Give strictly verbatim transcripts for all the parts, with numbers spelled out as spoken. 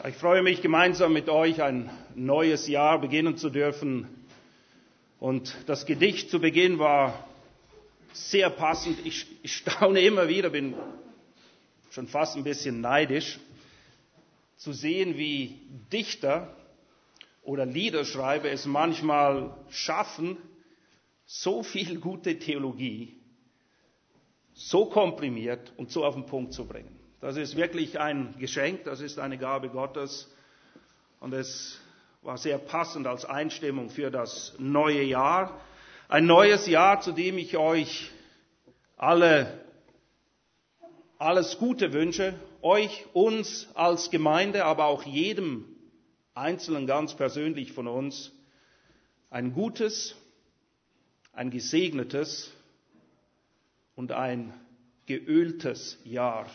Ich freue mich, gemeinsam mit euch ein neues Jahr beginnen zu dürfen. Und das Gedicht zu Beginn war sehr passend. Ich, ich staune immer wieder, bin schon fast ein bisschen neidisch, zu sehen, wie Dichter oder Liederschreiber es manchmal schaffen, so viel gute Theologie so komprimiert und so auf den Punkt zu bringen. Das ist wirklich ein Geschenk, das ist eine Gabe Gottes und es war sehr passend als Einstimmung für das neue Jahr. Ein neues Jahr, zu dem ich euch alle alles Gute wünsche, euch, uns als Gemeinde, aber auch jedem Einzelnen ganz persönlich von uns, ein gutes, ein gesegnetes und ein geöltes Jahr.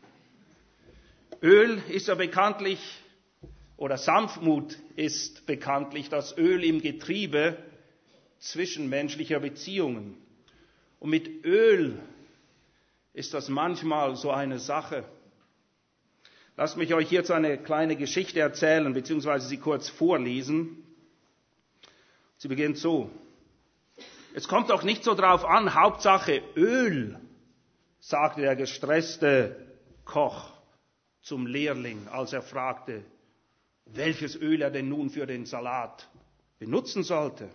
Öl ist ja bekanntlich, oder Sanftmut ist bekanntlich das Öl im Getriebe zwischenmenschlicher Beziehungen. Und mit Öl ist das manchmal so eine Sache. Lasst mich euch jetzt eine kleine Geschichte erzählen, beziehungsweise sie kurz vorlesen. Sie beginnt so. Es kommt doch nicht so drauf an, Hauptsache Öl, sagte der gestresste Koch zum Lehrling, als er fragte, welches Öl er denn nun für den Salat benutzen sollte.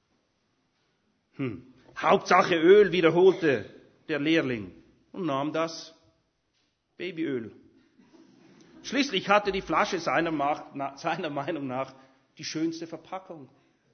Hm. Hauptsache Öl, wiederholte der Lehrling und nahm das Babyöl. Schließlich hatte die Flasche seiner, Macht, seiner Meinung nach die schönste Verpackung.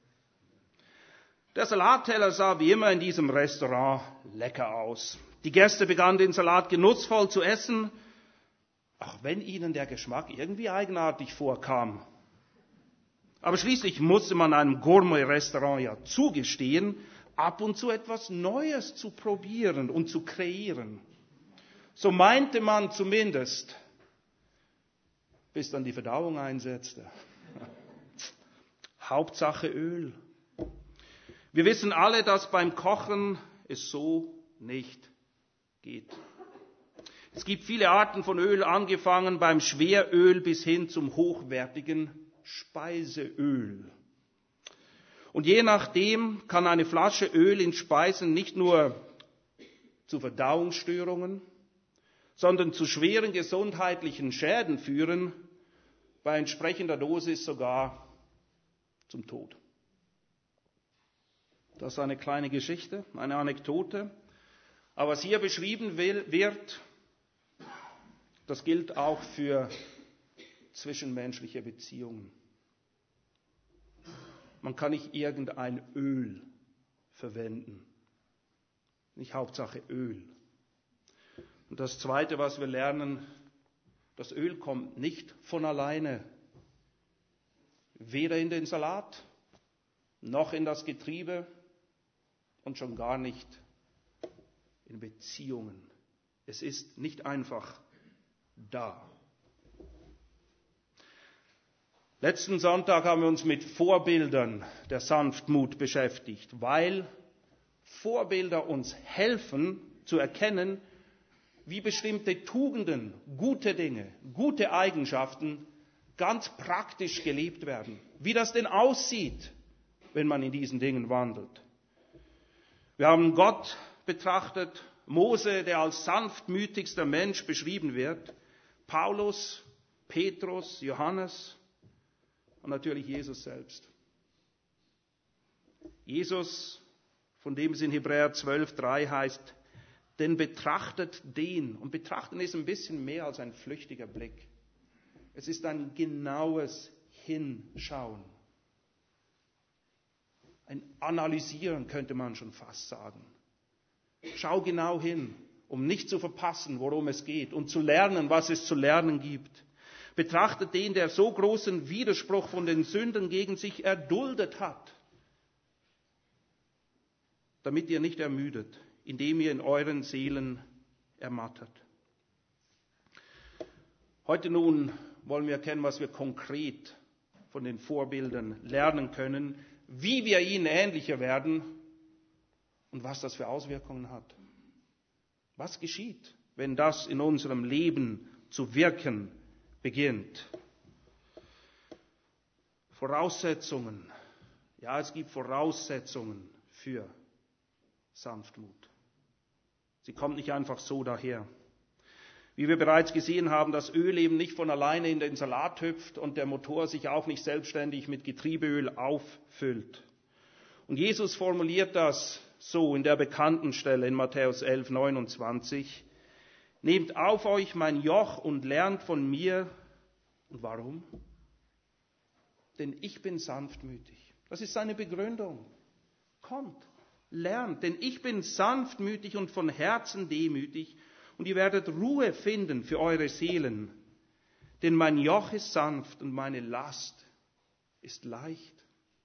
Der Salatteller sah wie immer in diesem Restaurant lecker aus. Die Gäste begannen den Salat genussvoll zu essen, auch wenn ihnen der Geschmack irgendwie eigenartig vorkam. Aber schließlich musste man einem Gourmet-Restaurant ja zugestehen, ab und zu etwas Neues zu probieren und zu kreieren. So meinte man zumindest, bis dann die Verdauung einsetzte. Hauptsache Öl. Wir wissen alle, dass beim Kochen es so nicht geht. Es gibt viele Arten von Öl, angefangen beim Schweröl bis hin zum hochwertigen Speiseöl. Und je nachdem kann eine Flasche Öl in Speisen nicht nur zu Verdauungsstörungen, sondern zu schweren gesundheitlichen Schäden führen, bei entsprechender Dosis sogar zum Tod. Das ist eine kleine Geschichte, eine Anekdote. Aber was hier beschrieben wird, das gilt auch für zwischenmenschliche Beziehungen. Man kann nicht irgendein Öl verwenden. Nicht Hauptsache Öl. Und das Zweite, was wir lernen, das Öl kommt nicht von alleine. Weder in den Salat, noch in das Getriebe und schon gar nicht in Beziehungen. Es ist nicht einfach da. Letzten Sonntag haben wir uns mit Vorbildern der Sanftmut beschäftigt, weil Vorbilder uns helfen zu erkennen, wie bestimmte Tugenden, gute Dinge, gute Eigenschaften ganz praktisch gelebt werden. Wie das denn aussieht, wenn man in diesen Dingen wandelt. Wir haben Gott betrachtet, Mose, der als sanftmütigster Mensch beschrieben wird, Paulus, Petrus, Johannes und natürlich Jesus selbst. Jesus, von dem es in Hebräer zwölf drei heißt, denn betrachtet den, und betrachten ist ein bisschen mehr als ein flüchtiger Blick. Es ist ein genaues Hinschauen. Ein Analysieren könnte man schon fast sagen. Schau genau hin, um nicht zu verpassen, worum es geht und zu lernen, was es zu lernen gibt. Betrachtet den, der so großen Widerspruch von den Sünden gegen sich erduldet hat, damit ihr nicht ermüdet, indem ihr in euren Seelen ermattert. Heute nun wollen wir erkennen, was wir konkret von den Vorbildern lernen können, wie wir ihnen ähnlicher werden und was das für Auswirkungen hat. Was geschieht, wenn das in unserem Leben zu wirken beginnt? Voraussetzungen. Ja, es gibt Voraussetzungen für Sanftmut. Sie kommt nicht einfach so daher. Wie wir bereits gesehen haben, das Öl eben nicht von alleine in den Salat hüpft und der Motor sich auch nicht selbstständig mit Getriebeöl auffüllt. Und Jesus formuliert das so in der bekannten Stelle in Matthäus elf, neunundzwanzig. Nehmt auf euch mein Joch und lernt von mir. Und warum? Denn ich bin sanftmütig. Das ist seine Begründung. Kommt, lernt, denn ich bin sanftmütig und von Herzen demütig. Und ihr werdet Ruhe finden für eure Seelen. Denn mein Joch ist sanft und meine Last ist leicht.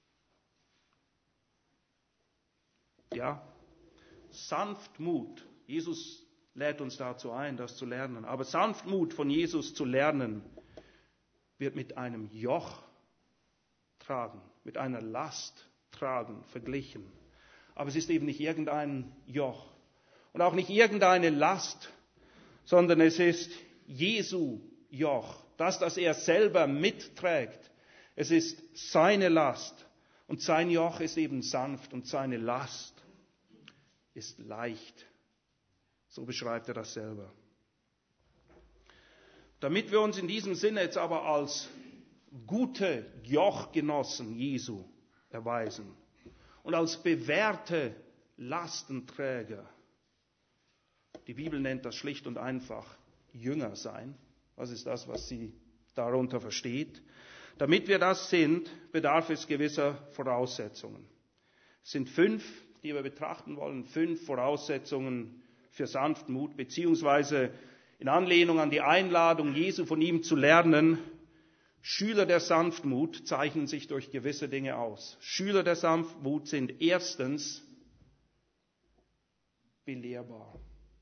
Ja, Sanftmut. Jesus lädt uns dazu ein, das zu lernen. Aber Sanftmut von Jesus zu lernen, wird mit einem Joch tragen, mit einer Last tragen, verglichen. Aber es ist eben nicht irgendein Joch und auch nicht irgendeine Last, sondern es ist Jesu Joch, das, das er selber mitträgt. Es ist seine Last und sein Joch ist eben sanft und seine Last ist leicht. So beschreibt er das selber. Damit wir uns in diesem Sinne jetzt aber als gute Jochgenossen Jesu erweisen und als bewährte Lastenträger, die Bibel nennt das schlicht und einfach Jünger sein. Was ist das, was sie darunter versteht? Damit wir das sind, bedarf es gewisser Voraussetzungen. Es sind fünf, die wir betrachten wollen, fünf Voraussetzungen für Sanftmut, beziehungsweise in Anlehnung an die Einladung Jesu von ihm zu lernen. Schüler der Sanftmut zeichnen sich durch gewisse Dinge aus. Schüler der Sanftmut sind erstens belehrbar.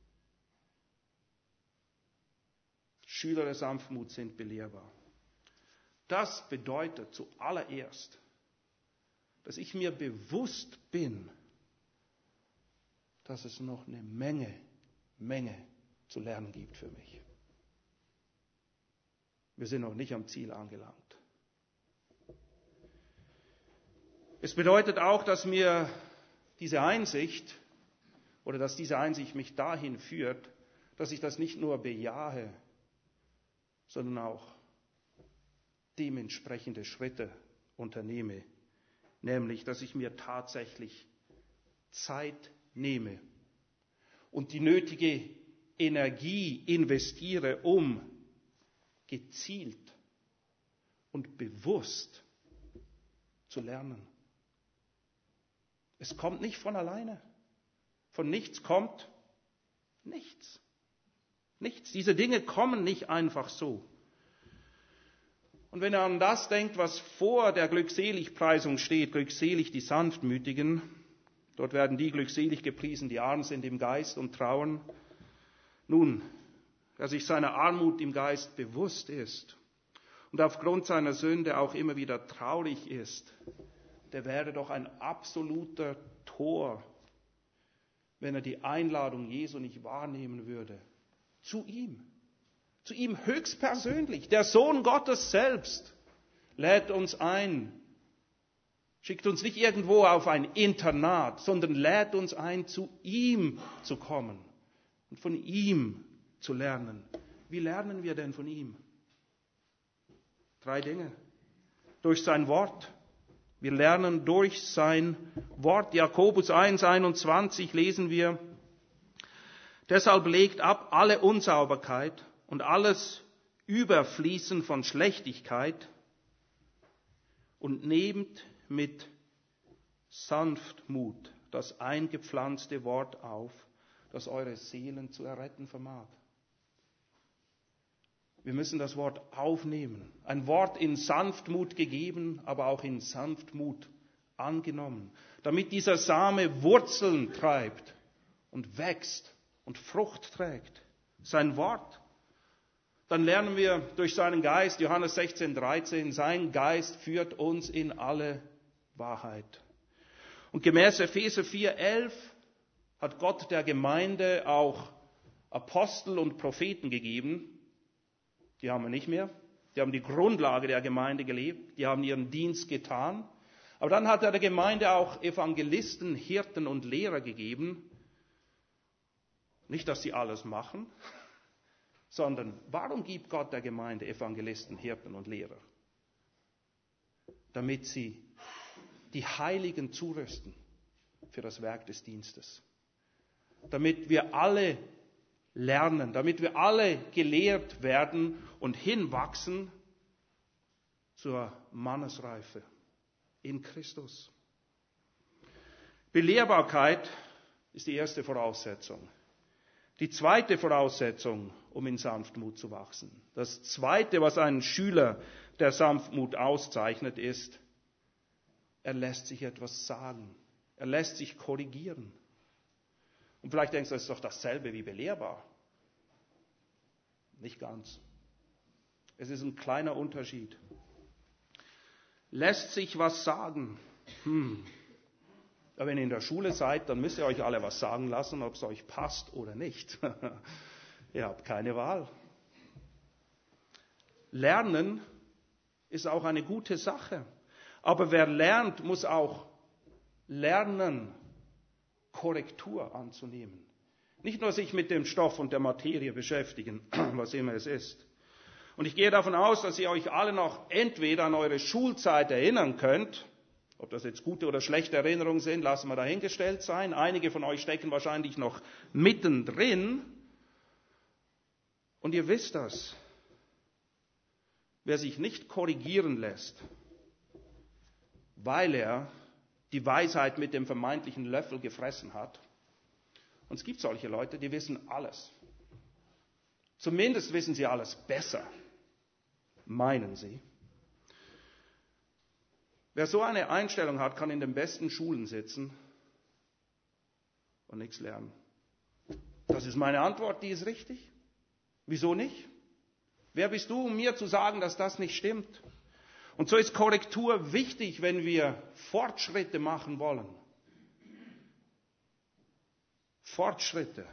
Schüler der Sanftmut sind belehrbar. Das bedeutet zuallererst, dass ich mir bewusst bin, dass es noch eine Menge, Menge zu lernen gibt für mich. Wir sind noch nicht am Ziel angelangt. Es bedeutet auch, dass mir diese Einsicht oder dass diese Einsicht mich dahin führt, dass ich das nicht nur bejahe, sondern auch dementsprechende Schritte unternehme, nämlich, dass ich mir tatsächlich Zeit nehme und die nötige Energie investiere, um gezielt und bewusst zu lernen. Es kommt nicht von alleine. Von nichts kommt nichts. Nichts. Diese Dinge kommen nicht einfach so. Und wenn ihr an das denkt, was vor der Glückseligpreisung steht, glückselig die Sanftmütigen, dort werden die glückselig gepriesen, die arm sind im Geist und trauern. Nun, wer sich seiner Armut im Geist bewusst ist und aufgrund seiner Sünde auch immer wieder traurig ist, der wäre doch ein absoluter Tor, wenn er die Einladung Jesu nicht wahrnehmen würde. Zu ihm, zu ihm höchstpersönlich. Der Sohn Gottes selbst lädt uns ein, schickt uns nicht irgendwo auf ein Internat, sondern lädt uns ein, zu ihm zu kommen und von ihm zu lernen. Wie lernen wir denn von ihm? Drei Dinge. Durch sein Wort. Wir lernen durch sein Wort. Jakobus eins, einundzwanzig lesen wir: Deshalb legt ab alle Unsauberkeit und alles Überfließen von Schlechtigkeit und nehmt mit Sanftmut das eingepflanzte Wort auf, das eure Seelen zu erretten vermag. Wir müssen das Wort aufnehmen. Ein Wort in Sanftmut gegeben, aber auch in Sanftmut angenommen, damit dieser Same Wurzeln treibt und wächst und Frucht trägt. Sein Wort. Dann lernen wir durch seinen Geist, Johannes sechzehn, dreizehn, sein Geist führt uns in alle Wahrheit. Und gemäß Epheser vier, elf hat Gott der Gemeinde auch Apostel und Propheten gegeben. Die haben wir nicht mehr. Die haben die Grundlage der Gemeinde gelebt. Die haben ihren Dienst getan. Aber dann hat er der Gemeinde auch Evangelisten, Hirten und Lehrer gegeben. Nicht, dass sie alles machen, sondern warum gibt Gott der Gemeinde Evangelisten, Hirten und Lehrer? Damit sie die Heiligen zurüsten für das Werk des Dienstes. Damit wir alle lernen, damit wir alle gelehrt werden und hinwachsen zur Mannesreife in Christus. Belehrbarkeit ist die erste Voraussetzung. Die zweite Voraussetzung, um in Sanftmut zu wachsen. Das zweite, was einen Schüler der Sanftmut auszeichnet, ist, er lässt sich etwas sagen. Er lässt sich korrigieren. Und vielleicht denkst du, das ist doch dasselbe wie belehrbar. Nicht ganz. Es ist ein kleiner Unterschied. Lässt sich was sagen. Hm. Ja, wenn ihr in der Schule seid, dann müsst ihr euch alle was sagen lassen, ob es euch passt oder nicht. Ihr habt keine Wahl. Lernen ist auch eine gute Sache. Aber wer lernt, muss auch lernen, Korrektur anzunehmen. Nicht nur sich mit dem Stoff und der Materie beschäftigen, was immer es ist. Und ich gehe davon aus, dass ihr euch alle noch entweder an eure Schulzeit erinnern könnt. Ob das jetzt gute oder schlechte Erinnerungen sind, lassen wir dahingestellt sein. Einige von euch stecken wahrscheinlich noch mittendrin. Und ihr wisst das. Wer sich nicht korrigieren lässt, weil er die Weisheit mit dem vermeintlichen Löffel gefressen hat. Und es gibt solche Leute, die wissen alles. Zumindest wissen sie alles besser, meinen sie. Wer so eine Einstellung hat, kann in den besten Schulen sitzen und nichts lernen. Das ist meine Antwort, die ist richtig. Wieso nicht? Wer bist du, um mir zu sagen, dass das nicht stimmt? Und so ist Korrektur wichtig, wenn wir Fortschritte machen wollen. Fortschritte.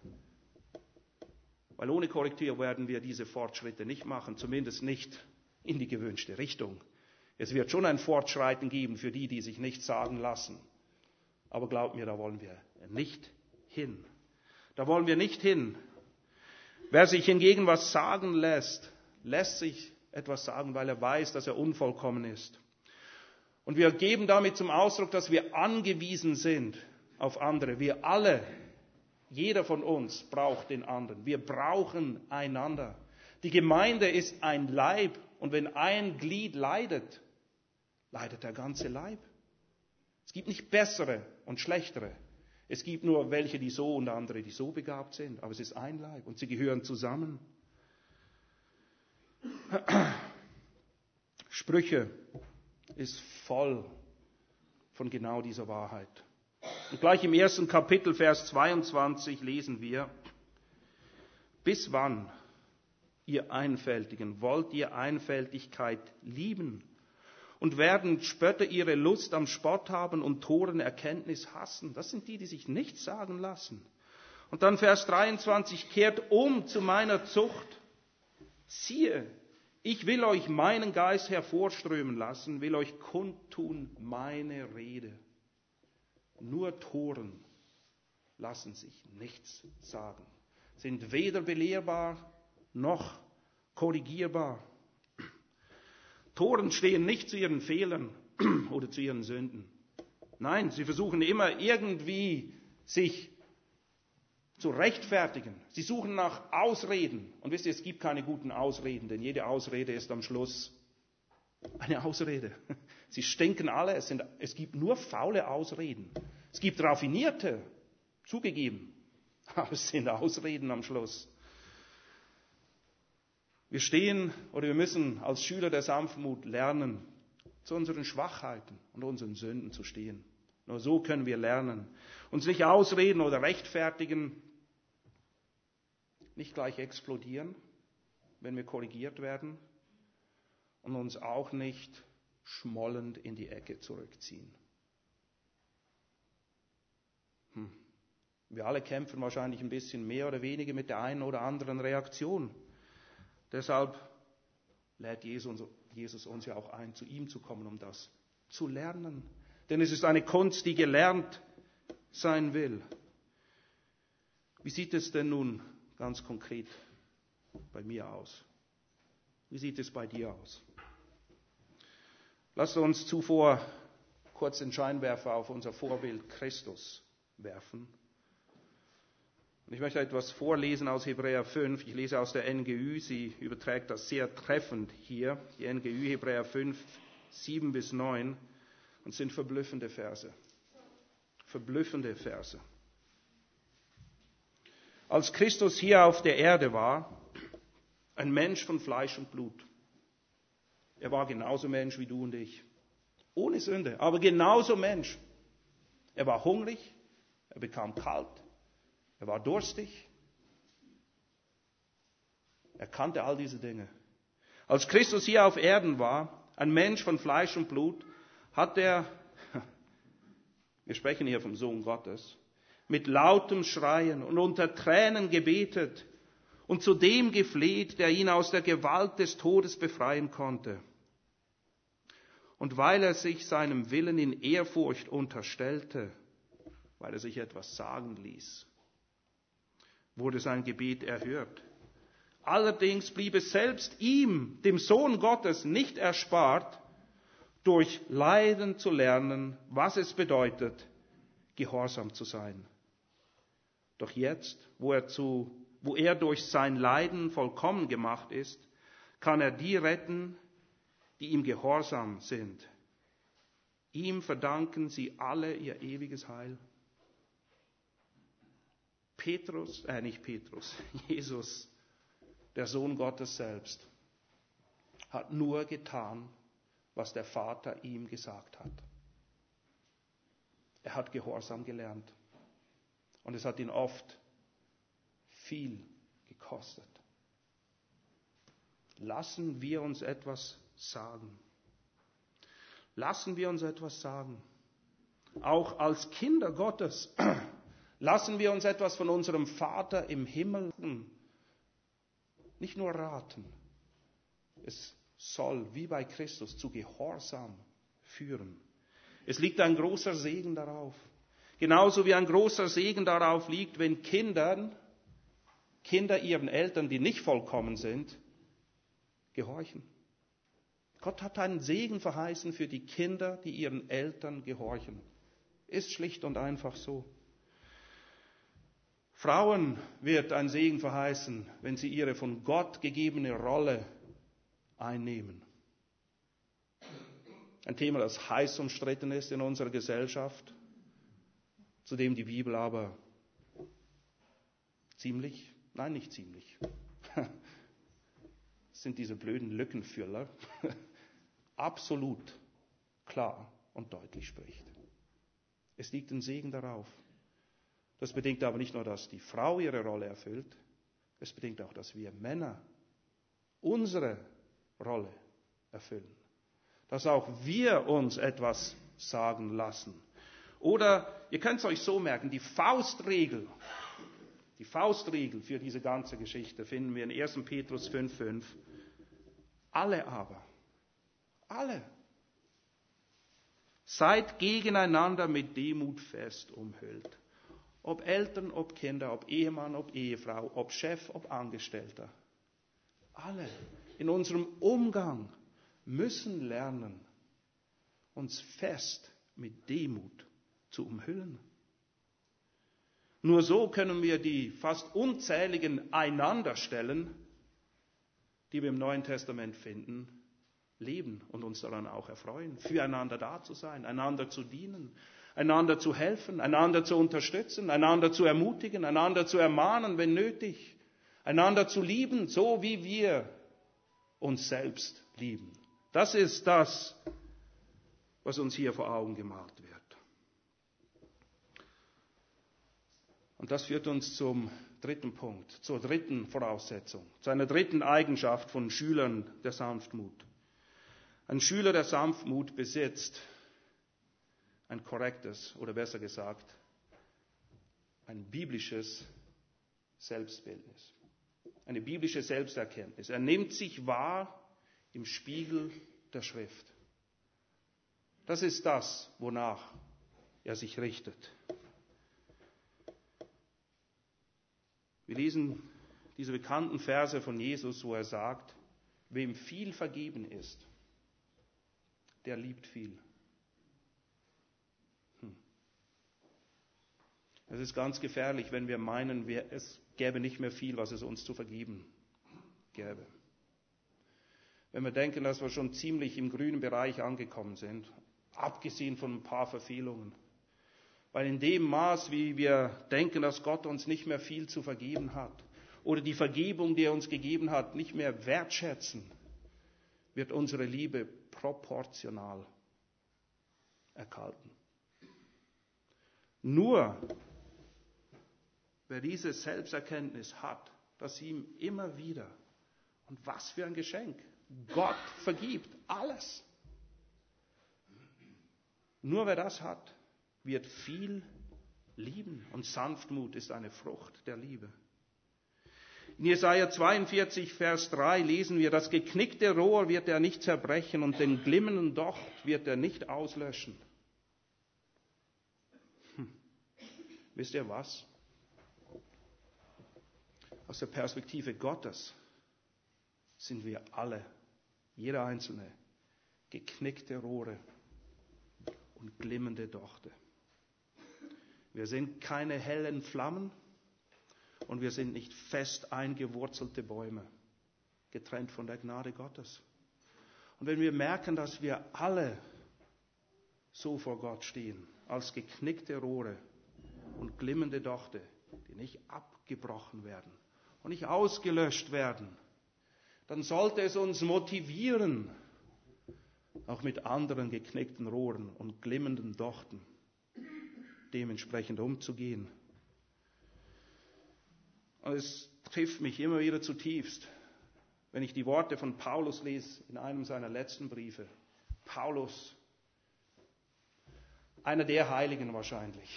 Weil ohne Korrektur werden wir diese Fortschritte nicht machen, zumindest nicht in die gewünschte Richtung. Es wird schon ein Fortschreiten geben für die, die sich nichts sagen lassen. Aber glaubt mir, da wollen wir nicht hin. Da wollen wir nicht hin. Wer sich hingegen was sagen lässt, lässt sich etwas sagen, weil er weiß, dass er unvollkommen ist. Und wir geben damit zum Ausdruck, dass wir angewiesen sind auf andere. Wir alle, jeder von uns braucht den anderen. Wir brauchen einander. Die Gemeinde ist ein Leib und wenn ein Glied leidet, leidet der ganze Leib. Es gibt nicht bessere und schlechtere. Es gibt nur welche, die so und andere, die so begabt sind. Aber es ist ein Leib und sie gehören zusammen. Sprüche ist voll von genau dieser Wahrheit. Und gleich im ersten Kapitel, Vers zweiundzwanzig, lesen wir: Bis wann, ihr Einfältigen, wollt ihr Einfältigkeit lieben? Und werden Spötter ihre Lust am Spott haben und Toren Erkenntnis hassen? Das sind die, die sich nichts sagen lassen. Und dann Vers dreiundzwanzig: Kehrt um zu meiner Zucht. Siehe, ich will euch meinen Geist hervorströmen lassen, will euch kundtun meine Rede. Nur Toren lassen sich nichts sagen, sind weder belehrbar noch korrigierbar. Toren stehen nicht zu ihren Fehlern oder zu ihren Sünden. Nein, sie versuchen immer irgendwie sich zu rechtfertigen. Sie suchen nach Ausreden. Und wisst ihr, es gibt keine guten Ausreden, denn jede Ausrede ist am Schluss eine Ausrede. Sie stinken alle, es, sind, es gibt nur faule Ausreden. Es gibt raffinierte, zugegeben, aber es sind Ausreden am Schluss. Wir stehen oder wir müssen als Schüler der Sanftmut lernen, zu unseren Schwachheiten und unseren Sünden zu stehen. Nur so können wir lernen. Uns nicht ausreden oder rechtfertigen, nicht gleich explodieren, wenn wir korrigiert werden, und uns auch nicht schmollend in die Ecke zurückziehen. Hm. Wir alle kämpfen wahrscheinlich ein bisschen mehr oder weniger mit der einen oder anderen Reaktion. Deshalb lädt Jesus uns ja auch ein, zu ihm zu kommen, um das zu lernen. Denn es ist eine Kunst, die gelernt sein will. Wie sieht es denn nun ganz konkret bei mir aus? Wie sieht es bei dir aus? Lasst uns zuvor kurz den Scheinwerfer auf unser Vorbild Christus werfen. Und ich möchte etwas vorlesen aus Hebräer fünf. Ich lese aus der N G Ü. Sie überträgt das sehr treffend hier. Die N G Ü, Hebräer fünf, sieben bis neun. Und es sind verblüffende Verse. Verblüffende Verse. Als Christus hier auf der Erde war, ein Mensch von Fleisch und Blut. Er war genauso Mensch wie du und ich. Ohne Sünde, aber genauso Mensch. Er war hungrig, er bekam kalt, er war durstig. Er kannte all diese Dinge. Als Christus hier auf Erden war, ein Mensch von Fleisch und Blut, hat er, wir sprechen hier vom Sohn Gottes, mit lautem Schreien und unter Tränen gebetet und zu dem gefleht, der ihn aus der Gewalt des Todes befreien konnte. Und weil er sich seinem Willen in Ehrfurcht unterstellte, weil er sich etwas sagen ließ, wurde sein Gebet erhört. Allerdings blieb es selbst ihm, dem Sohn Gottes, nicht erspart, durch Leiden zu lernen, was es bedeutet, gehorsam zu sein. Doch jetzt, wo er, zu, wo er durch sein Leiden vollkommen gemacht ist, kann er die retten, die ihm gehorsam sind. Ihm verdanken sie alle ihr ewiges Heil. Petrus, äh nicht Petrus, Jesus, der Sohn Gottes selbst, hat nur getan, was der Vater ihm gesagt hat. Er hat Gehorsam gelernt. Und es hat ihn oft viel gekostet. Lassen wir uns etwas sagen. Lassen wir uns etwas sagen. Auch als Kinder Gottes lassen wir uns etwas von unserem Vater im Himmel nicht nur raten. Es soll, wie bei Christus, zu Gehorsam führen. Es liegt ein großer Segen darauf. Genauso wie ein großer Segen darauf liegt, wenn Kindern, Kinder ihren Eltern, die nicht vollkommen sind, gehorchen. Gott hat einen Segen verheißen für die Kinder, die ihren Eltern gehorchen. Ist schlicht und einfach so. Frauen wird ein Segen verheißen, wenn sie ihre von Gott gegebene Rolle einnehmen. Ein Thema, das heiß umstritten ist in unserer Gesellschaft, zu dem die Bibel aber ziemlich, nein, nicht ziemlich, das sind diese blöden Lückenfüller, absolut klar und deutlich spricht. Es liegt ein Segen darauf. Das bedingt aber nicht nur, dass die Frau ihre Rolle erfüllt, es bedingt auch, dass wir Männer unsere Rolle erfüllen. Dass auch wir uns etwas sagen lassen. Oder, ihr könnt es euch so merken, die Faustregel, die Faustregel für diese ganze Geschichte finden wir in erster Petrus fünf fünf. Alle aber, alle, seid gegeneinander mit Demut fest umhüllt. Ob Eltern, ob Kinder, ob Ehemann, ob Ehefrau, ob Chef, ob Angestellter. Alle in unserem Umgang müssen lernen, uns fest mit Demut zu umhüllen. Nur so können wir die fast unzähligen Einanderstellen, die wir im Neuen Testament finden, leben und uns daran auch erfreuen, füreinander da zu sein, einander zu dienen, einander zu helfen, einander zu unterstützen, einander zu ermutigen, einander zu ermahnen, wenn nötig, einander zu lieben, so wie wir uns selbst lieben. Das ist das, was uns hier vor Augen gemalt wird. Und das führt uns zum dritten Punkt, zur dritten Voraussetzung, zu einer dritten Eigenschaft von Schülern der Sanftmut. Ein Schüler der Sanftmut besitzt ein korrektes, oder besser gesagt, ein biblisches Selbstbildnis, eine biblische Selbsterkenntnis. Er nimmt sich wahr im Spiegel der Schrift. Das ist das, wonach er sich richtet. Wir lesen diese bekannten Verse von Jesus, wo er sagt, wem viel vergeben ist, der liebt viel. Hm. Es ist ganz gefährlich, wenn wir meinen, es gäbe nicht mehr viel, was es uns zu vergeben gäbe. Wenn wir denken, dass wir schon ziemlich im grünen Bereich angekommen sind, abgesehen von ein paar Verfehlungen. Weil in dem Maß, wie wir denken, dass Gott uns nicht mehr viel zu vergeben hat oder die Vergebung, die er uns gegeben hat, nicht mehr wertschätzen, wird unsere Liebe proportional erkalten. Nur wer diese Selbsterkenntnis hat, dass ihm immer wieder, und was für ein Geschenk, Gott vergibt alles. Nur wer das hat, wird viel lieben. Und Sanftmut ist eine Frucht der Liebe. In Jesaja zweiundvierzig, Vers drei lesen wir, das geknickte Rohr wird er nicht zerbrechen und den glimmenden Docht wird er nicht auslöschen. Hm. Wisst ihr was? Aus der Perspektive Gottes sind wir alle, jeder Einzelne, geknickte Rohre und glimmende Dochte. Wir sind keine hellen Flammen und wir sind nicht fest eingewurzelte Bäume, getrennt von der Gnade Gottes. Und wenn wir merken, dass wir alle so vor Gott stehen, als geknickte Rohre und glimmende Dochte, die nicht abgebrochen werden und nicht ausgelöscht werden, dann sollte es uns motivieren, auch mit anderen geknickten Rohren und glimmenden Dochten dementsprechend umzugehen. Und es trifft mich immer wieder zutiefst, wenn ich die Worte von Paulus lese in einem seiner letzten Briefe. Paulus, einer der Heiligen wahrscheinlich.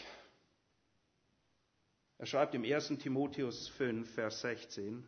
Er schreibt im ersten Timotheus fünf, Vers sechzehn,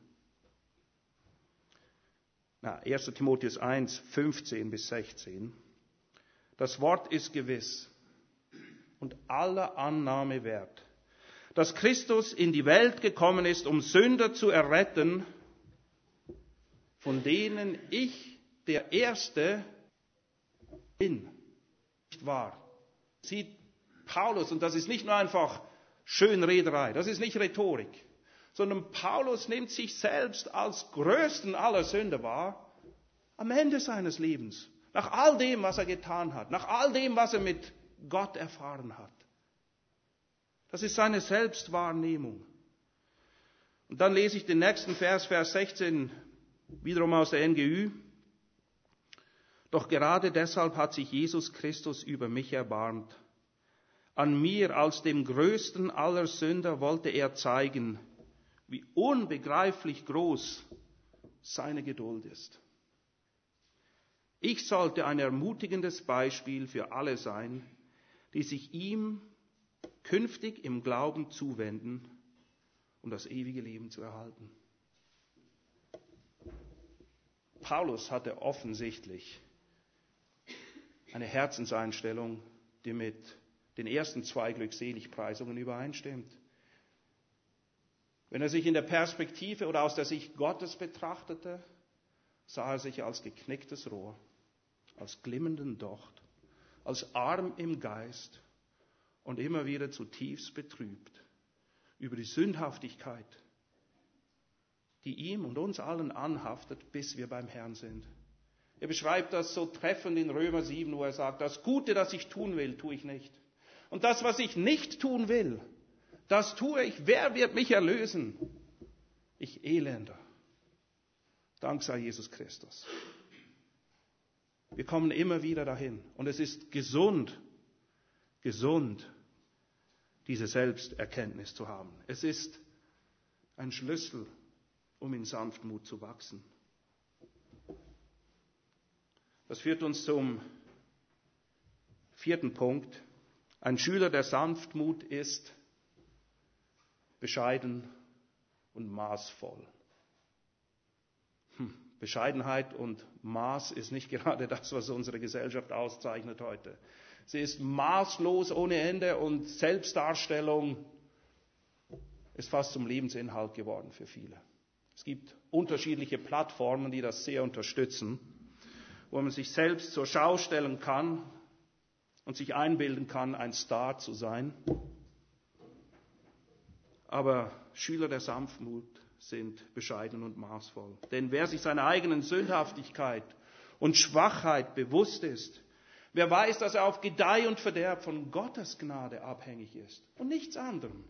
na, ersten Timotheus eins, fünfzehn bis sechzehn. Das Wort ist gewiss und aller Annahme wert, dass Christus in die Welt gekommen ist, um Sünder zu erretten, von denen ich der Erste bin. Nicht wahr? Sieht Paulus, und das ist nicht nur einfach Schönrederei, das ist nicht Rhetorik, sondern Paulus nimmt sich selbst als größten aller Sünder wahr, am Ende seines Lebens, nach all dem, was er getan hat, nach all dem, was er mit Gott erfahren hat. Das ist seine Selbstwahrnehmung. Und dann lese ich den nächsten Vers, Vers sechzehn, wiederum aus der N G Ü. Doch gerade deshalb hat sich Jesus Christus über mich erbarmt. An mir als dem größten aller Sünder wollte er zeigen, wie unbegreiflich groß seine Geduld ist. Ich sollte ein ermutigendes Beispiel für alle sein, die sich ihm künftig im Glauben zuwenden, um das ewige Leben zu erhalten. Paulus hatte offensichtlich eine Herzenseinstellung, die mit den ersten zwei Glückseligpreisungen übereinstimmt. Wenn er sich in der Perspektive oder aus der Sicht Gottes betrachtete, sah er sich als geknicktes Rohr, als glimmenden Docht, als arm im Geist und immer wieder zutiefst betrübt über die Sündhaftigkeit, die ihm und uns allen anhaftet, bis wir beim Herrn sind. Er beschreibt das so treffend in Römer sieben, wo er sagt, das Gute, das ich tun will, tue ich nicht. Und das, was ich nicht tun will, das tue ich. Wer wird mich erlösen? Ich Elender. Dank sei Jesus Christus. Wir kommen immer wieder dahin. Und es ist gesund, gesund, diese Selbsterkenntnis zu haben. Es ist ein Schlüssel, um in Sanftmut zu wachsen. Das führt uns zum vierten Punkt. Ein Schüler der Sanftmut ist bescheiden und maßvoll. Hm, Bescheidenheit und Maß ist nicht gerade das, was unsere Gesellschaft auszeichnet heute. Sie ist maßlos ohne Ende und Selbstdarstellung ist fast zum Lebensinhalt geworden für viele. Es gibt unterschiedliche Plattformen, die das sehr unterstützen, wo man sich selbst zur Schau stellen kann und sich einbilden kann, ein Star zu sein. Aber Schüler der Sanftmut sind bescheiden und maßvoll. Denn wer sich seiner eigenen Sündhaftigkeit und Schwachheit bewusst ist, wer weiß, dass er auf Gedeih und Verderb von Gottes Gnade abhängig ist und nichts anderem,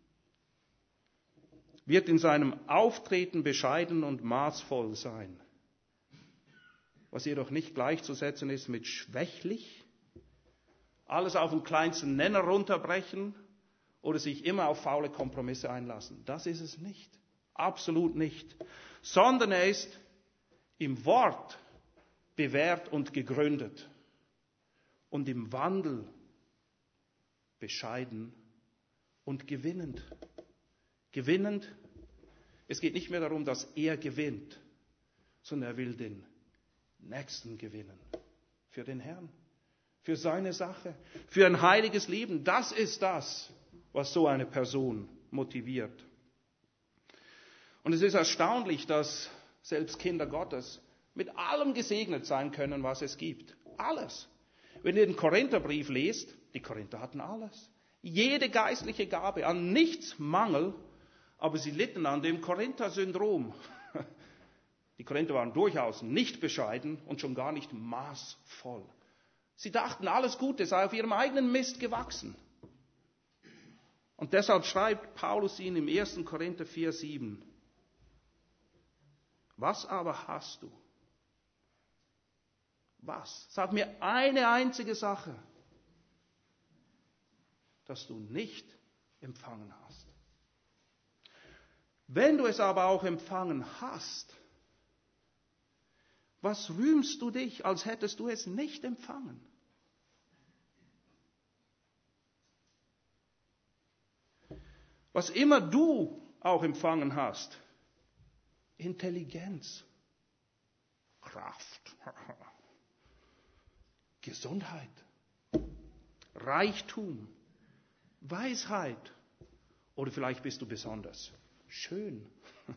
wird in seinem Auftreten bescheiden und maßvoll sein. Was jedoch nicht gleichzusetzen ist mit schwächlich, alles auf den kleinsten Nenner runterbrechen oder sich immer auf faule Kompromisse einlassen. Das ist es nicht. Absolut nicht. Sondern er ist im Wort bewährt und gegründet und im Wandel bescheiden und gewinnend. Gewinnend, es geht nicht mehr darum, dass er gewinnt, sondern er will den Nächsten gewinnen. Für den Herrn, für seine Sache, für ein heiliges Leben. Das ist das, was so eine Person motiviert. Und es ist erstaunlich, dass selbst Kinder Gottes mit allem gesegnet sein können, was es gibt. Alles. Wenn ihr den Korintherbrief lest, die Korinther hatten alles. Jede geistliche Gabe, an nichts Mangel, aber sie litten an dem Korinther-Syndrom. Die Korinther waren durchaus nicht bescheiden und schon gar nicht maßvoll. Sie dachten, alles Gute sei auf ihrem eigenen Mist gewachsen. Und deshalb schreibt Paulus ihnen im ersten Korinther vier, sieben, was aber hast du? Was? Sag mir eine einzige Sache, dass du nicht empfangen hast. Wenn du es aber auch empfangen hast, was rühmst du dich, als hättest du es nicht empfangen? Was immer du auch empfangen hast, Intelligenz, Kraft, Gesundheit, Reichtum, Weisheit oder vielleicht bist du besonders schön.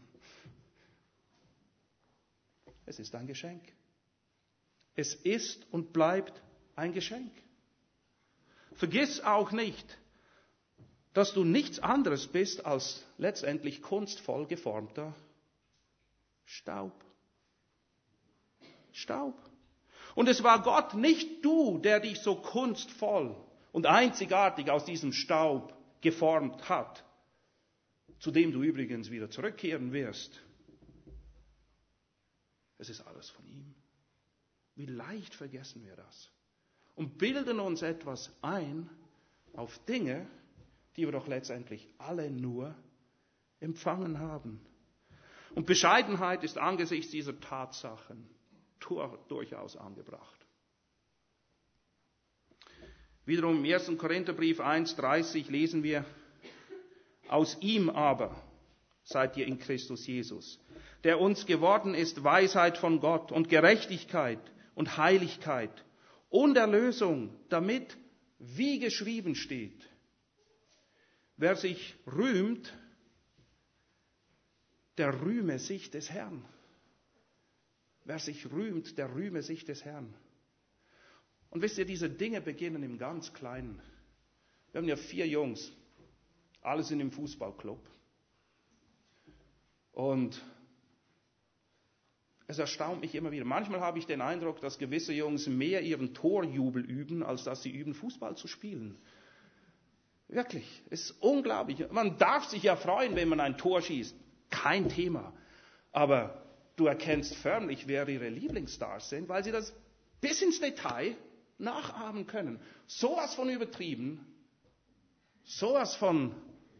Es ist ein Geschenk. Es ist und bleibt ein Geschenk. Vergiss auch nicht, dass du nichts anderes bist als letztendlich kunstvoll geformter Staub. Staub. Und es war Gott, nicht du, der dich so kunstvoll und einzigartig aus diesem Staub geformt hat, zu dem du übrigens wieder zurückkehren wirst. Es ist alles von ihm. Wie leicht vergessen wir das und bilden uns etwas ein auf Dinge, die wir doch letztendlich alle nur empfangen haben. Und Bescheidenheit ist angesichts dieser Tatsachen durchaus angebracht. Wiederum im ersten Korintherbrief eins dreißig lesen wir, aus ihm aber seid ihr in Christus Jesus, der uns geworden ist Weisheit von Gott und Gerechtigkeit und Heiligkeit und Erlösung, damit, wie geschrieben steht, wer sich rühmt, der rühme sich des Herrn. Wer sich rühmt, der rühme sich des Herrn. Und wisst ihr, diese Dinge beginnen im ganz Kleinen. Wir haben ja vier Jungs, alle sind im Fußballclub. Und es erstaunt mich immer wieder. Manchmal habe ich den Eindruck, dass gewisse Jungs mehr ihren Torjubel üben, als dass sie üben, Fußball zu spielen. Wirklich, es ist unglaublich. Man darf sich ja freuen, wenn man ein Tor schießt. Kein Thema. Aber du erkennst förmlich, wer ihre Lieblingsstars sind, weil sie das bis ins Detail nachahmen können. Sowas von übertrieben, sowas von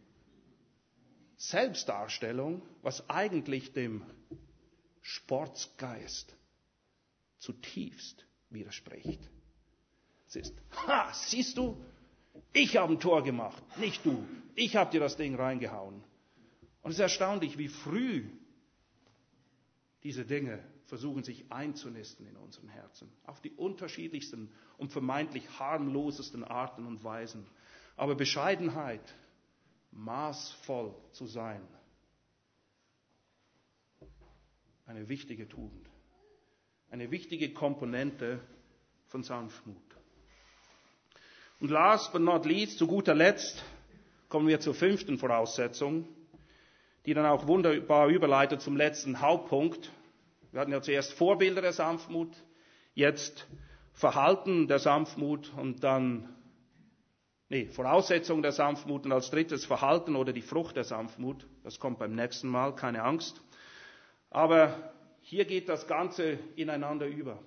Selbstdarstellung, was eigentlich dem Sportsgeist zutiefst widerspricht. Es ist, ha, siehst du, ich habe ein Tor gemacht, nicht du. Ich habe dir das Ding reingehauen. Und es ist erstaunlich, wie früh diese Dinge versuchen sich einzunisten in unseren Herzen, auf die unterschiedlichsten und vermeintlich harmlosesten Arten und Weisen. Aber Bescheidenheit, maßvoll zu sein, eine wichtige Tugend, eine wichtige Komponente von Sanftmut. Und last but not least, zu guter Letzt, kommen wir zur fünften Voraussetzung, die dann auch wunderbar überleitet zum letzten Hauptpunkt. Wir hatten ja zuerst Vorbilder der Sanftmut, jetzt Verhalten der Sanftmut und dann, nee, Voraussetzungen der Sanftmut und als drittes Verhalten oder die Frucht der Sanftmut. Das kommt beim nächsten Mal, keine Angst. Aber hier geht das Ganze ineinander über.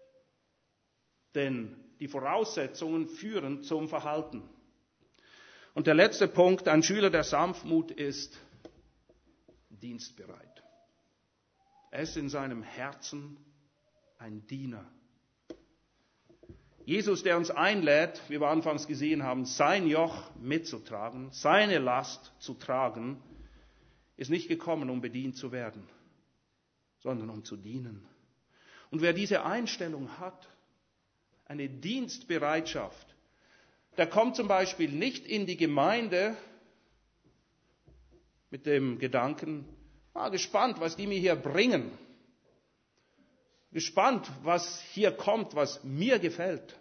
Denn die Voraussetzungen führen zum Verhalten. Und der letzte Punkt, ein Schüler der Sanftmut ist dienstbereit. Er ist in seinem Herzen ein Diener. Jesus, der uns einlädt, wie wir anfangs gesehen haben, sein Joch mitzutragen, seine Last zu tragen, ist nicht gekommen, um bedient zu werden, sondern um zu dienen. Und wer diese Einstellung hat, eine Dienstbereitschaft, der kommt zum Beispiel nicht in die Gemeinde mit dem Gedanken, ah, gespannt, was die mir hier bringen. Gespannt, was hier kommt, was mir gefällt.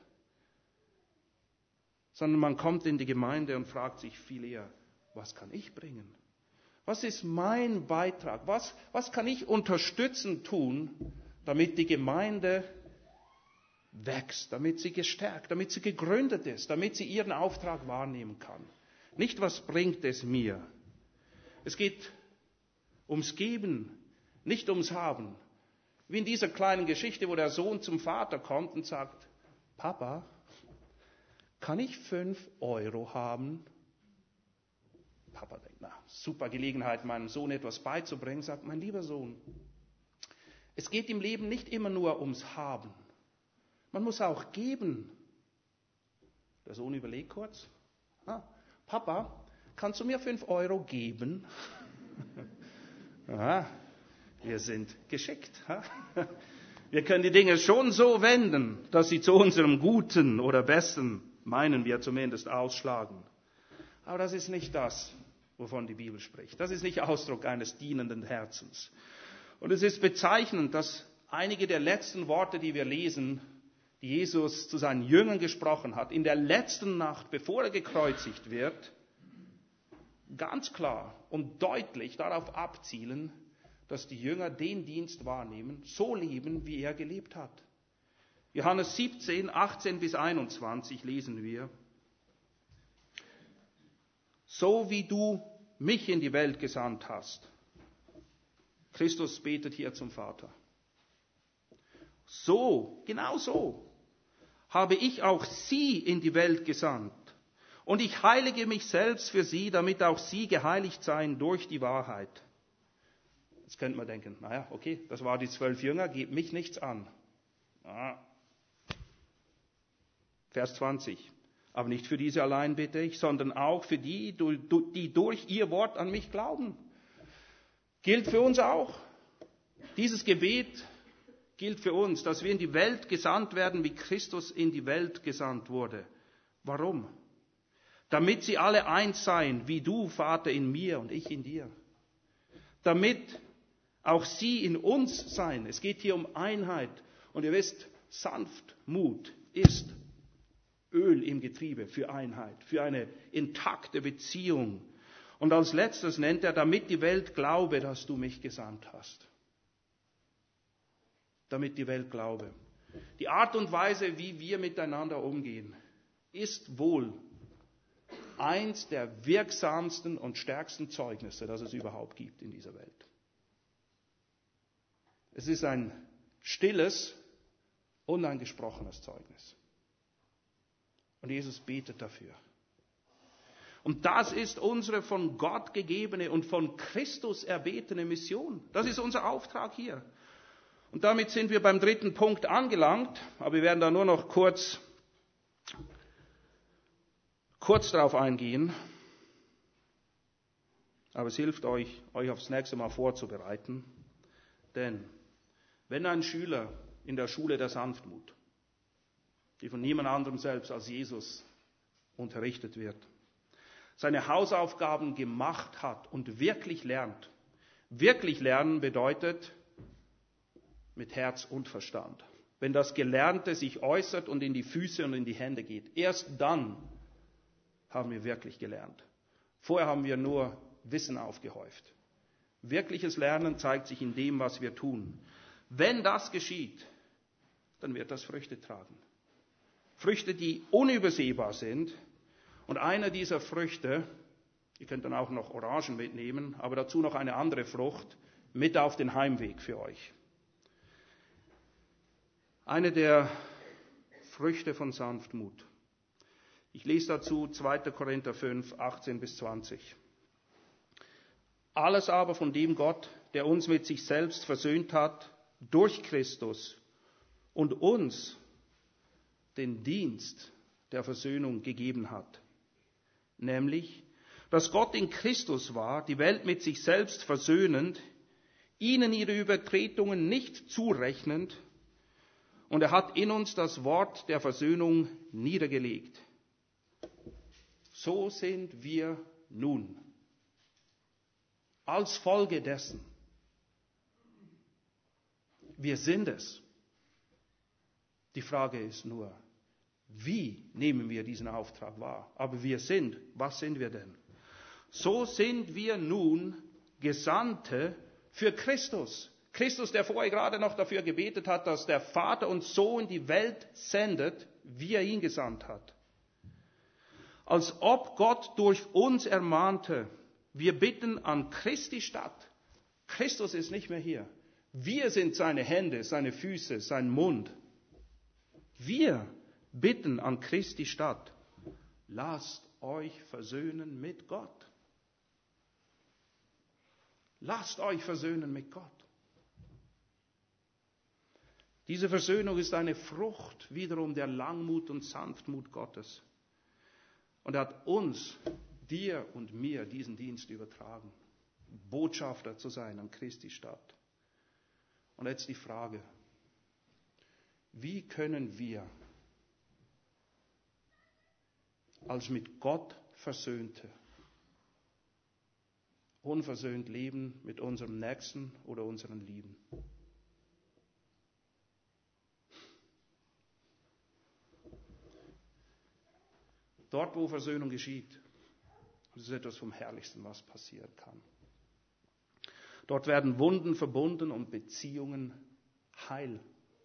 Sondern man kommt in die Gemeinde und fragt sich viel eher, was kann ich bringen? Was ist mein Beitrag? Was, was kann ich unterstützend tun, damit die Gemeinde wächst, damit sie gestärkt, damit sie gegründet ist, damit sie ihren Auftrag wahrnehmen kann? Nicht, was bringt es mir? Es geht ums Geben, nicht ums Haben. Wie in dieser kleinen Geschichte, wo der Sohn zum Vater kommt und sagt, Papa, kann ich fünf Euro haben? Papa denkt, na, super Gelegenheit, meinem Sohn etwas beizubringen, sagt, mein lieber Sohn, es geht im Leben nicht immer nur ums Haben. Man muss auch geben. Der Sohn überlegt kurz, ah, Papa, kannst du mir fünf Euro geben? Aha, wir sind geschickt. Ha? Wir können die Dinge schon so wenden, dass sie zu unserem Guten oder Besten, meinen wir zumindest, ausschlagen. Aber das ist nicht das, wovon die Bibel spricht. Das ist nicht Ausdruck eines dienenden Herzens. Und es ist bezeichnend, dass einige der letzten Worte, die wir lesen, die Jesus zu seinen Jüngern gesprochen hat, in der letzten Nacht, bevor er gekreuzigt wird, ganz klar und deutlich darauf abzielen, dass die Jünger den Dienst wahrnehmen, so leben, wie er gelebt hat. Johannes siebzehn, achtzehn bis einundzwanzig lesen wir, so wie du mich in die Welt gesandt hast. Christus betet hier zum Vater. So, genau so, habe ich auch sie in die Welt gesandt. Und ich heilige mich selbst für sie, damit auch sie geheiligt seien durch die Wahrheit. Jetzt könnte man denken, naja, okay, das waren die zwölf Jünger, geht mich nichts an. Ah. Vers zwanzig. Aber nicht für diese allein bitte ich, sondern auch für die, die durch ihr Wort an mich glauben. Gilt für uns auch. Dieses Gebet gilt für uns, dass wir in die Welt gesandt werden, wie Christus in die Welt gesandt wurde. Warum? Damit sie alle eins seien, wie du, Vater, in mir und ich in dir. Damit auch sie in uns seien. Es geht hier um Einheit. Und ihr wisst, Sanftmut ist Öl im Getriebe für Einheit, für eine intakte Beziehung. Und als letztes nennt er, damit die Welt glaube, dass du mich gesandt hast. Damit die Welt glaube. Die Art und Weise, wie wir miteinander umgehen, ist wohl eins der wirksamsten und stärksten Zeugnisse, das es überhaupt gibt in dieser Welt. Es ist ein stilles und ein gesprochenes Zeugnis. Und Jesus betet dafür. Und das ist unsere von Gott gegebene und von Christus erbetene Mission. Das ist unser Auftrag hier. Und damit sind wir beim dritten Punkt angelangt, aber wir werden da nur noch kurz, kurz darauf eingehen. Aber es hilft euch, euch aufs nächste Mal vorzubereiten. Denn Wenn ein Schüler in der Schule der Sanftmut, die von niemand anderem selbst als Jesus unterrichtet wird, seine Hausaufgaben gemacht hat und wirklich lernt. Wirklich lernen bedeutet mit Herz und Verstand. Wenn das Gelernte sich äußert und in die Füße und in die Hände geht, erst dann haben wir wirklich gelernt. Vorher haben wir nur Wissen aufgehäuft. Wirkliches Lernen zeigt sich in dem, was wir tun. Wenn das geschieht, dann wird das Früchte tragen. Früchte, die unübersehbar sind. Und einer dieser Früchte, ihr könnt dann auch noch Orangen mitnehmen, aber dazu noch eine andere Frucht mit auf den Heimweg für euch. Eine der Früchte von Sanftmut. Ich lese dazu zweiter Korinther fünf, achtzehn bis zwanzig. Alles aber von dem Gott, der uns mit sich selbst versöhnt hat, durch Christus und uns den Dienst der Versöhnung gegeben hat. Nämlich, dass Gott in Christus war, die Welt mit sich selbst versöhnend, ihnen ihre Übertretungen nicht zurechnend, und er hat in uns das Wort der Versöhnung niedergelegt. So sind wir nun. Als Folge dessen. Wir sind es. Die Frage ist nur, wie nehmen wir diesen Auftrag wahr? Aber wir sind, was sind wir denn? So sind wir nun Gesandte für Christus. Christus, der vorher gerade noch dafür gebetet hat, dass der Vater uns so in die Welt sendet, wie er ihn gesandt hat. Als ob Gott durch uns ermahnte, wir bitten an Christi statt. Christus ist nicht mehr hier. Wir sind seine Hände, seine Füße, sein Mund. Wir bitten an Christi statt, lasst euch versöhnen mit Gott. Lasst euch versöhnen mit Gott. Diese Versöhnung ist eine Frucht wiederum der Langmut und Sanftmut Gottes. Und er hat uns, dir und mir, diesen Dienst übertragen, Botschafter zu sein an Christi statt. Und jetzt die Frage, wie können wir als mit Gott Versöhnte unversöhnt leben mit unserem Nächsten oder unseren Lieben? Dort, wo Versöhnung geschieht, das ist etwas vom Herrlichsten, was passieren kann. Dort werden Wunden verbunden und Beziehungen heil.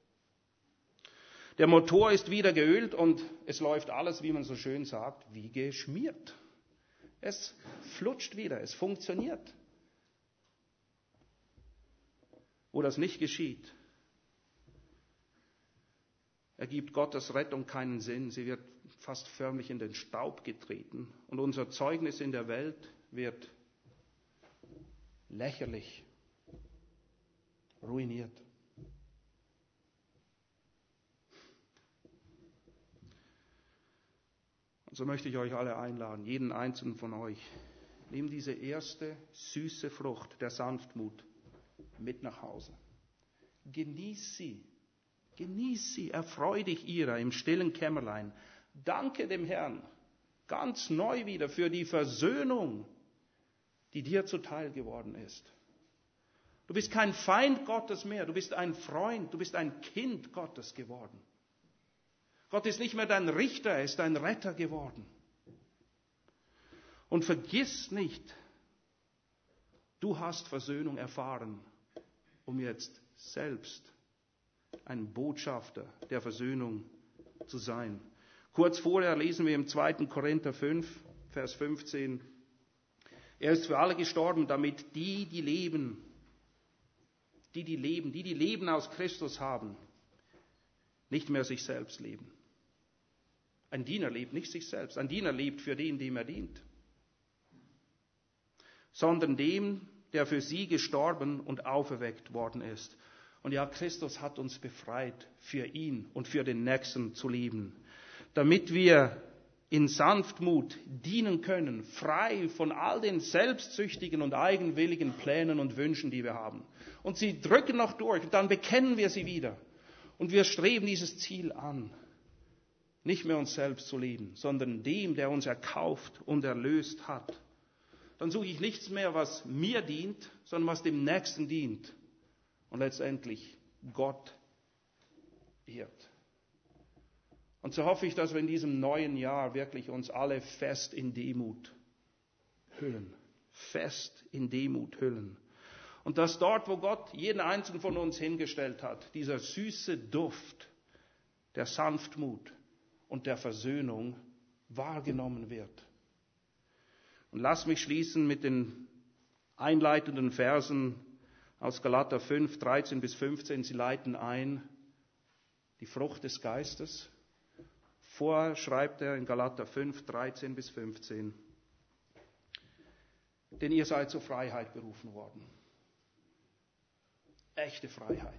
Der Motor ist wieder geölt und es läuft alles, wie man so schön sagt, wie geschmiert. Es flutscht wieder, es funktioniert. Wo das nicht geschieht, ergibt Gottes Rettung keinen Sinn. Sie wird fast förmlich in den Staub getreten. Und unser Zeugnis in der Welt wird lächerlich, ruiniert. Und so möchte ich euch alle einladen, jeden einzelnen von euch, nehmt diese erste süße Frucht der Sanftmut mit nach Hause. Genieß sie. Genieß sie, erfreu dich ihrer im stillen Kämmerlein. Danke dem Herrn ganz neu wieder für die Versöhnung, die dir zuteil geworden ist. Du bist kein Feind Gottes mehr, du bist ein Freund, du bist ein Kind Gottes geworden. Gott ist nicht mehr dein Richter, er ist dein Retter geworden. Und vergiss nicht, du hast Versöhnung erfahren, um jetzt selbst ein Botschafter der Versöhnung zu sein. Kurz vorher lesen wir im zweiten Korinther fünf, Vers fünfzehn, er ist für alle gestorben, damit die, die leben, die, die leben, die, die Leben aus Christus haben, nicht mehr sich selbst leben. Ein Diener lebt nicht sich selbst, ein Diener lebt für den, dem er dient, sondern dem, der für sie gestorben und auferweckt worden ist. Und ja, Christus hat uns befreit, für ihn und für den Nächsten zu leben, damit wir in Sanftmut dienen können, frei von all den selbstsüchtigen und eigenwilligen Plänen und Wünschen, die wir haben. und sie drücken noch durch und dann bekennen wir sie wieder. Und wir streben dieses Ziel an, nicht mehr uns selbst zu lieben, sondern dem, der uns erkauft und erlöst hat. Dann suche ich nichts mehr, was mir dient, sondern was dem Nächsten dient und letztendlich Gott ehrt. Und so hoffe ich, dass wir in diesem neuen Jahr wirklich uns alle fest in Demut hüllen. Fest in Demut hüllen. Und dass dort, wo Gott jeden einzelnen von uns hingestellt hat, dieser süße Duft der Sanftmut und der Versöhnung wahrgenommen wird. Und lass mich schließen mit den einleitenden Versen aus Galater fünf, dreizehn bis fünfzehn. Sie leiten ein die Frucht des Geistes. Vorher schreibt er in Galater fünf, dreizehn bis fünfzehn. Denn ihr seid zur Freiheit berufen worden. Echte Freiheit.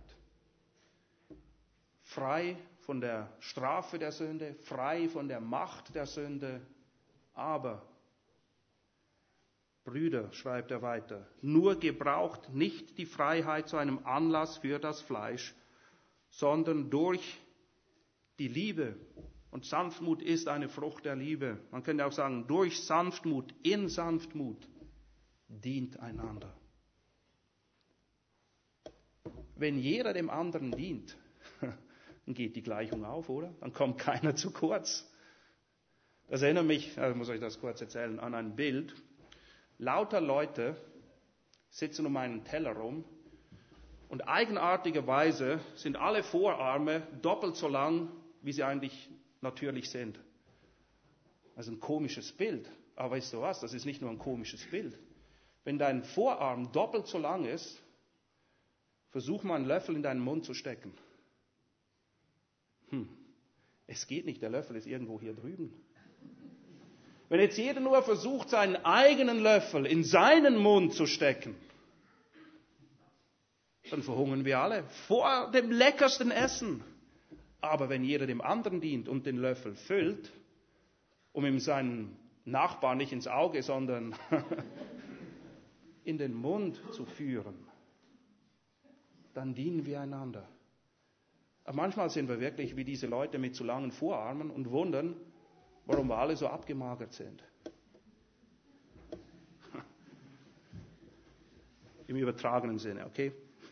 Frei von der Strafe der Sünde, frei von der Macht der Sünde. Aber, Brüder, schreibt er weiter, nur gebraucht nicht die Freiheit zu einem Anlass für das Fleisch, sondern durch die Liebe. Und Sanftmut ist eine Frucht der Liebe. Man könnte auch sagen, durch Sanftmut, in Sanftmut dient einander. Wenn jeder dem anderen dient, dann geht die Gleichung auf, oder? Dann kommt keiner zu kurz. Das erinnert mich, ich muss euch das kurz erzählen, an ein Bild. Lauter Leute sitzen um einen Teller rum und eigenartigerweise sind alle Vorarme doppelt so lang, wie sie eigentlich natürlich sind. Also ein komisches Bild. Aber weißt du was, das ist nicht nur ein komisches Bild. Wenn dein Vorarm doppelt so lang ist, versuch mal einen Löffel in deinen Mund zu stecken. Hm, es geht nicht, der Löffel ist irgendwo hier drüben. Wenn jetzt jeder nur versucht, seinen eigenen Löffel in seinen Mund zu stecken, dann verhungern wir alle vor dem leckersten Essen. Aber wenn jeder dem anderen dient und den Löffel füllt, um ihm seinen Nachbarn nicht ins Auge, sondern in den Mund zu führen, dann dienen wir einander. Aber manchmal sind wir wirklich wie diese Leute mit zu langen Vorarmen und wundern, warum wir alle so abgemagert sind. Im übertragenen Sinne, okay?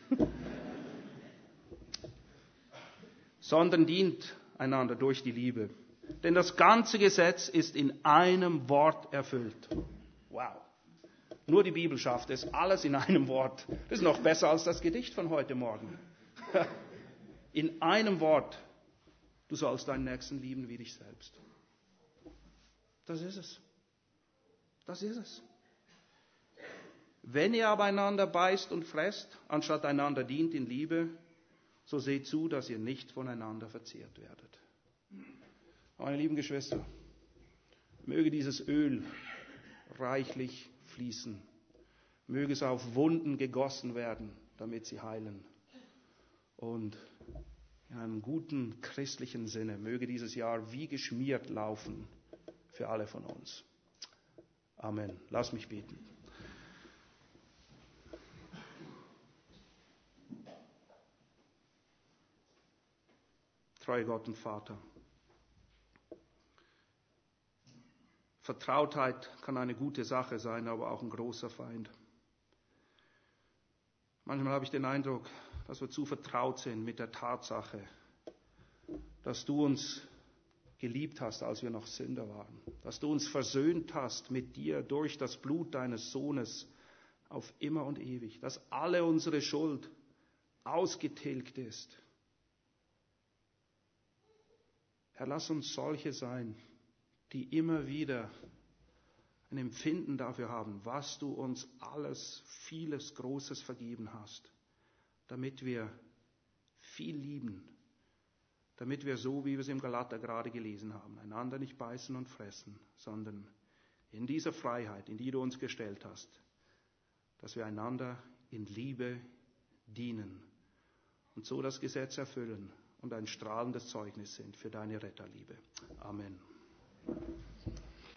Sondern dient einander durch die Liebe. Denn das ganze Gesetz ist in einem Wort erfüllt. Wow. Nur die Bibel schafft es, alles in einem Wort. Das ist noch besser als das Gedicht von heute Morgen. In einem Wort. Du sollst deinen Nächsten lieben wie dich selbst. Das ist es. Das ist es. Wenn ihr aber einander beißt und fresst, anstatt einander dient in Liebe, so seht zu, dass ihr nicht voneinander verzehrt werdet. Meine lieben Geschwister, möge dieses Öl reichlich fließen. Möge es auf Wunden gegossen werden, damit sie heilen. Und in einem guten christlichen Sinne möge dieses Jahr wie geschmiert laufen für alle von uns. Amen. Lass mich beten. Treuer Gott und Vater, Vertrautheit kann eine gute Sache sein, aber auch ein großer Feind. Manchmal habe ich den Eindruck, dass wir zu vertraut sind mit der Tatsache, dass du uns geliebt hast, als wir noch Sünder waren. Dass du uns versöhnt hast mit dir durch das Blut deines Sohnes auf immer und ewig. Dass alle unsere Schuld ausgetilgt ist. Herr, lass uns solche sein, die immer wieder ein Empfinden dafür haben, was du uns alles, vieles, Großes vergeben hast, damit wir viel lieben, damit wir so, wie wir es im Galater gerade gelesen haben, einander nicht beißen und fressen, sondern in dieser Freiheit, in die du uns gestellt hast, dass wir einander in Liebe dienen und so das Gesetz erfüllen und ein strahlendes Zeugnis sind für deine Retterliebe. Amen.